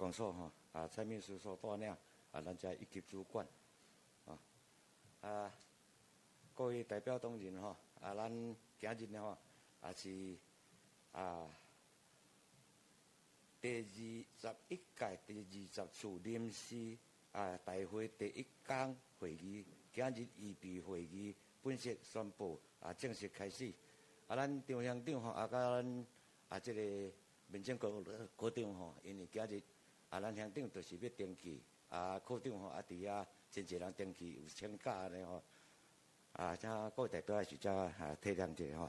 公所吼蔡秘书所带领咱遮一级主管各位代表同仁咱今日呢是第21届第20次临时大会第1天会议，今日预备会议本席宣布正式开始。咱张乡长甲咱这个民政局科长因为今日咱乡长就是要登记，科长伫遐真侪人登记有请假安尼请各位代表是遮体谅者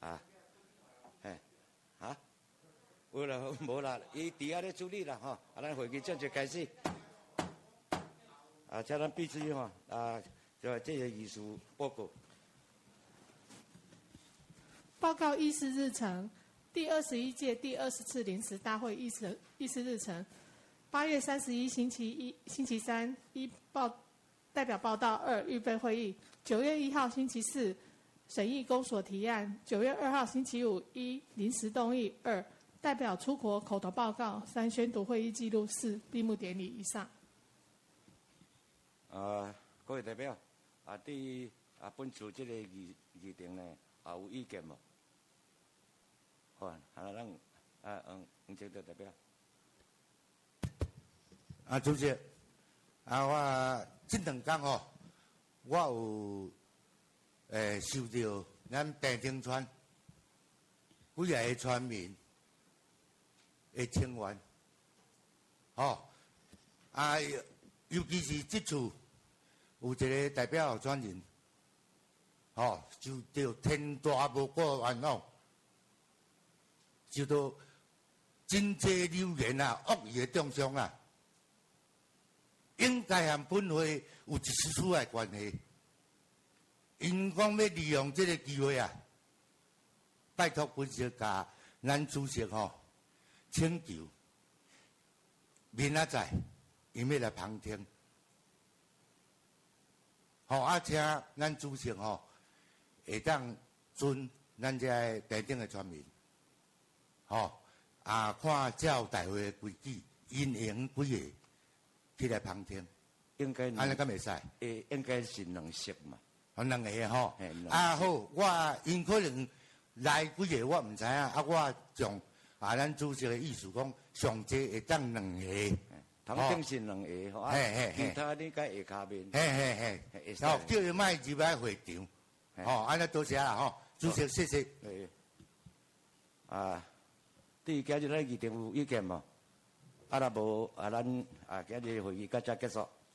有啦，无啦，伊伫遐咧处理啦咱会议正式开始。请咱秘书就这个议事报告。 报告议事日程，第21届第20次临时大会议事日程：8月31星期三代表报道2预备会议；9月1号星期四审议公所提案；9月2号星期五1临时动议；2代表出国口头报告；3宣读会议记录；4闭幕典礼。以上。 各位代表对本次这个议程呢有意见无？好，咱黄杰德代表。 主席，我这2天我有收到咱平顶村几个村民的请愿，尤其是这次有一个代表候选人，受到天大无过冤枉，受到真济流言恶意的中伤应该和本会有一丝丝的关系。因讲要利用这个机会拜托本席甲咱主席请求，明仔载因要来旁听，请咱主席会当准咱这平顶的村民，看照大会的规矩，因应几个起来旁听， 应该安尼敢袂使？ 应该是2席嘛。 2个好，我因可能来几个我唔知我从咱主席的意思讲，上济会当2个， 通顶是2个其他你该下骹面， 叫伊莫入来会场，安尼多谢啦主席谢谢。 对今日咱议程有意见无？若无咱今日会议到这结束。